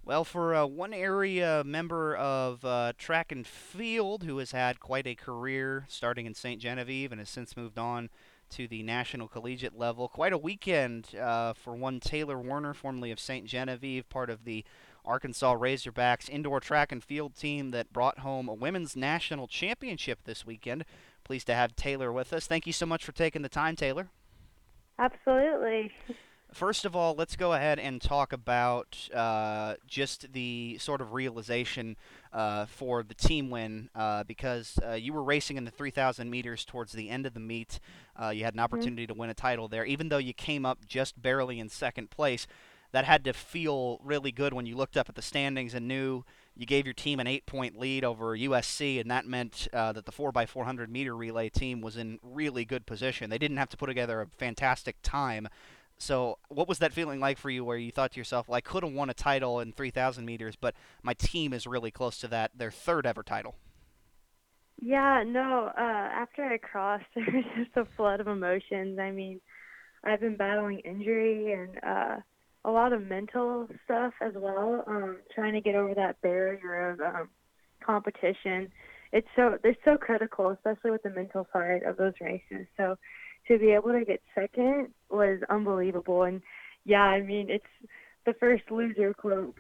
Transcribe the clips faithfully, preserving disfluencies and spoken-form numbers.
Well, for uh, one area member of uh, track and field who has had quite a career starting in Saint Genevieve and has since moved on to the national collegiate level, quite a weekend uh, for one Taylor Warner, formerly of Saint Genevieve, part of the Arkansas Razorbacks indoor track and field team that brought home a women's national championship this weekend. Pleased to have Taylor with us. Thank you so much for taking the time, Taylor. Absolutely. First of all, let's go ahead and talk about uh, just the sort of realization uh, for the team win uh, because uh, you were racing in the three thousand meters towards the end of the meet. Uh, you had an Mhm. opportunity to win a title there, even though you came up just barely in second place. That had to feel really good when you looked up at the standings and knew you gave your team an eight point lead over U S C, and that meant uh, that the four by four hundred meter relay team was in really good position. They didn't have to put together a fantastic time, so, what was that feeling like for you where you thought to yourself, well, I could have won a title in three thousand meters, but my team is really close to that, their third ever title? Yeah, no, uh, after I crossed, there was just a flood of emotions. I mean, I've been battling injury and uh, a lot of mental stuff as well, um, trying to get over that barrier of um, competition. It's so it's so critical, especially with the mental side of those races. So to be able to get second was unbelievable. And yeah, I mean, it's the first loser quote.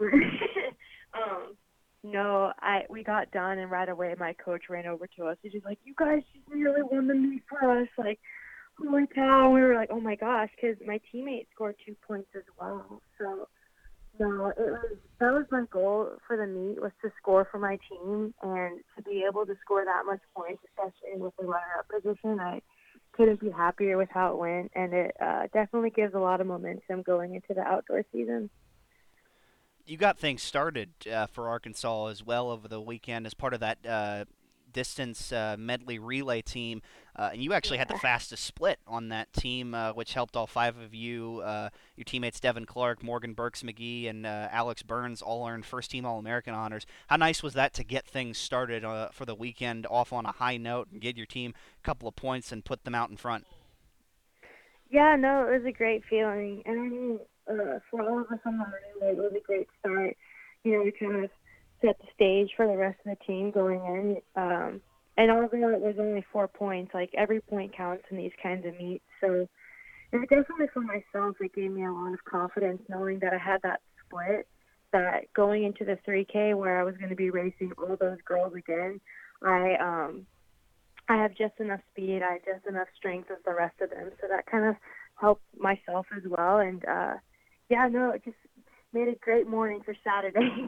um, no, I we got done and right away my coach ran over to us. He's just like, "You guys just really won the meet for us!" Like, holy cow! We were like, "Oh my gosh!" Because my teammate scored two points as well. So no, it was that was my goal for the meet was to score for my team and to be able to score that much points, especially with the runner-up position. I couldn't be happier with how it went, and it uh, definitely gives a lot of momentum going into the outdoor season. You got things started uh, for Arkansas as well over the weekend as part of that uh, distance uh, medley relay team, uh, and you actually had the Yeah. fastest split on that team, uh, which helped all five of you. Uh, your teammates Devin Clark, Morgan Burks McGee, and uh, Alex Burns all earned first team All American honors. How nice was that to get things started uh, for the weekend off on a high note and get your team a couple of points and put them out in front? Yeah, no, it was a great feeling, and I mean, uh, for all of us on the relay, it was a great start. You know, we kind of set the stage for the rest of the team going in. Um, and although it was only four points, like every point counts in these kinds of meets. So it definitely for myself, it gave me a lot of confidence knowing that I had that split. That going into the three K where I was going to be racing all those girls again, I um I have just enough speed. I have just enough strength as the rest of them. So that kind of helped myself as well. And uh, yeah, no, it just made a great morning for Saturday.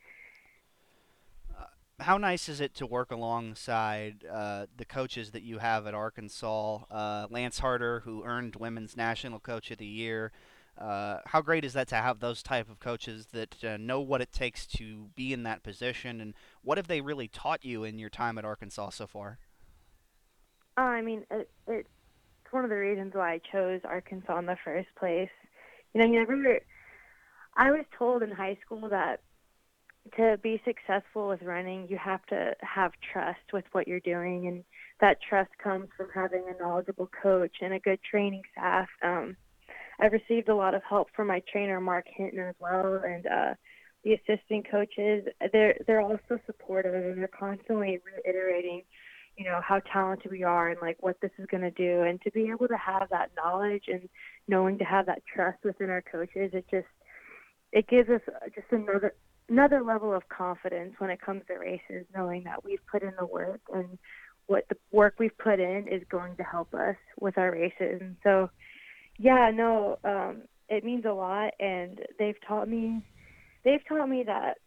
Uh, how nice is it to work alongside uh, the coaches that you have at Arkansas? Uh, Lance Harder, who earned Women's National Coach of the Year. Uh, how great is that to have those type of coaches that uh, know what it takes to be in that position, and what have they really taught you in your time at Arkansas so far? uh, I mean, it, it's one of the reasons why I chose Arkansas in the first place. You know, you never. I was told in high school that to be successful with running, you have to have trust with what you're doing, and that trust comes from having a knowledgeable coach and a good training staff. Um, I've received a lot of help from my trainer, Mark Hinton, as well, and uh, the assistant coaches. They're they're also supportive, and they're constantly reiterating, you know, how talented we are and like what this is going to do. And to be able to have that knowledge and knowing to have that trust within our coaches, it just it gives us just another another level of confidence when it comes to races, knowing that we've put in the work and what the work we've put in is going to help us with our races. And so yeah, no, um, it means a lot, and they've taught me they've taught me that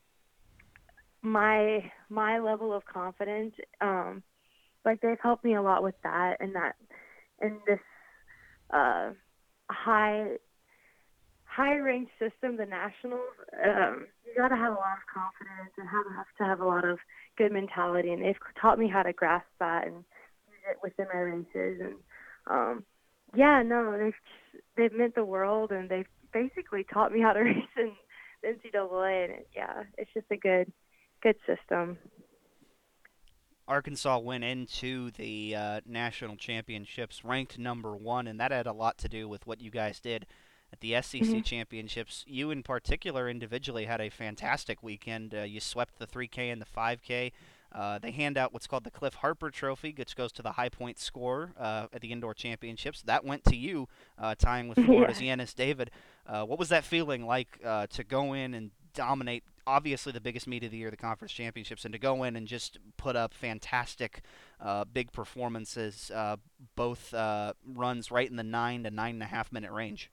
my my level of confidence, um, like they've helped me a lot with that, and that in this uh, high high range system, the nationals, um, you got to have a lot of confidence and have, have to have a lot of good mentality, and they've taught me how to grasp that and use it within my races, and um, yeah, no, they've they've meant the world, and they've basically taught me how to race in the N C double A, and it, yeah, it's just a good good system. Arkansas went into the uh, national championships ranked number one, and that had a lot to do with what you guys did at the S E C Mhm. championships. You, in particular, individually, had a fantastic weekend. Uh, you swept the three K and the five K. Uh, they hand out what's called the Cliff Harper Trophy, which goes to the high point scorer uh, at the indoor championships. That went to you, uh, tying with Florida's Yeah. Yanis David. Uh, what was that feeling like uh, to go in and dominate, obviously the biggest meet of the year, the conference championships, and to go in and just put up fantastic, uh, big performances, uh, both uh, runs right in the nine to nine and a half minute range?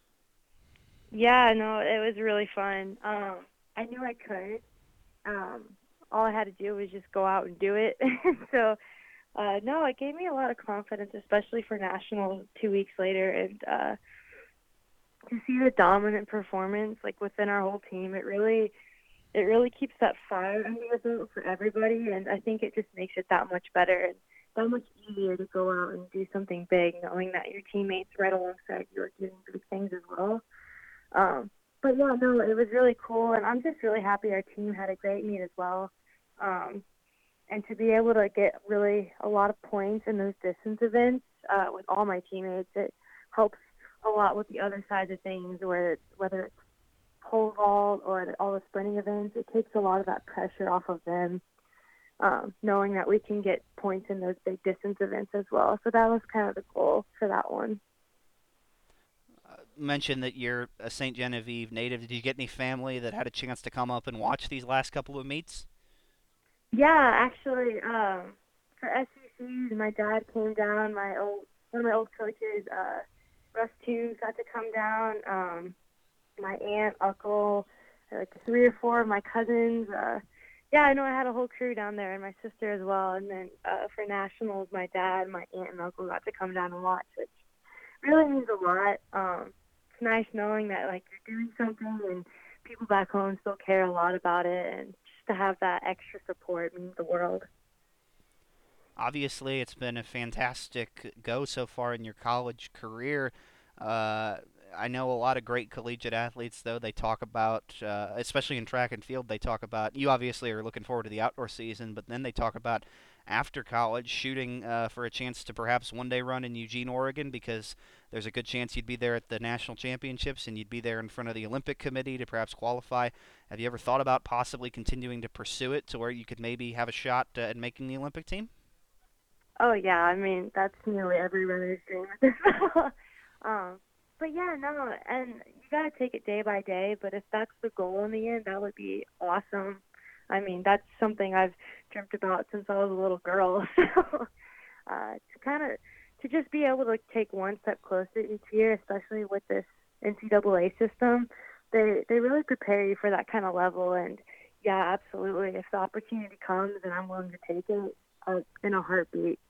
Yeah, no, it was really fun. Um, I knew I could. Um, all I had to do was just go out and do it. so, uh, no, it gave me a lot of confidence, especially for nationals two weeks later, and uh, to see the dominant performance like within our whole team. It really, it really keeps that fire under the boat for everybody, and I think it just makes it that much better and that much easier to go out and do something big, knowing that your teammates right alongside you are doing big things as well. Um, but yeah, no, it was really cool, and I'm just really happy our team had a great meet as well. Um, and to be able to get really a lot of points in those distance events uh, with all my teammates, it helps a lot with the other side of things, where it's, whether it's pole vault or all the sprinting events, it takes a lot of that pressure off of them, um, knowing that we can get points in those big distance events as well. So that was kind of the goal for that one. Uh, mentioned that you're a Saint Genevieve native. Did you get any family that had a chance to come up and watch these last couple of meets? Yeah, actually, um, for S E Cs, my dad came down. My old one of my old coaches, uh, Russ too, got to come down. Um, my aunt, uncle, like three or four of my cousins. Uh, yeah, I know I had a whole crew down there, and my sister as well. And then uh, for nationals, my dad, my aunt, and uncle got to come down and watch, which really means a lot. Um, it's nice knowing that like you're doing something and people back home still care a lot about it, and just to have that extra support means the world. Obviously, it's been a fantastic go so far in your college career. Uh, I know a lot of great collegiate athletes, though. They talk about, uh, especially in track and field, they talk about, you obviously are looking forward to the outdoor season, but then they talk about after college shooting uh, for a chance to perhaps one day run in Eugene, Oregon, because there's a good chance you'd be there at the national championships and you'd be there in front of the Olympic Committee to perhaps qualify. Have you ever thought about possibly continuing to pursue it to where you could maybe have a shot uh, at making the Olympic team? Oh yeah, I mean that's nearly every runner's dream at this level. um, but yeah, no, and you gotta take it day by day. But if that's the goal in the end, that would be awesome. I mean, that's something I've dreamt about since I was a little girl. So uh, to kind of to just be able to take one step closer each year, especially with this N C double A system, they they really prepare you for that kind of level. And yeah, absolutely, if the opportunity comes and I'm willing to take it, uh, in a heartbeat.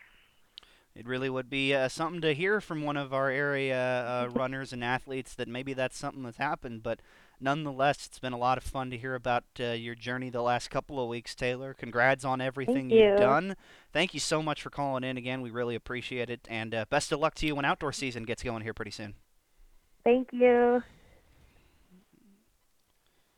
It really would be uh, something to hear from one of our area uh, runners and athletes that maybe that's something that's happened. But nonetheless, it's been a lot of fun to hear about uh, your journey the last couple of weeks, Taylor. Congrats on Thank everything you've you. done. Thank you so much for calling in again. We really appreciate it. And uh, best of luck to you when outdoor season gets going here pretty soon. Thank you.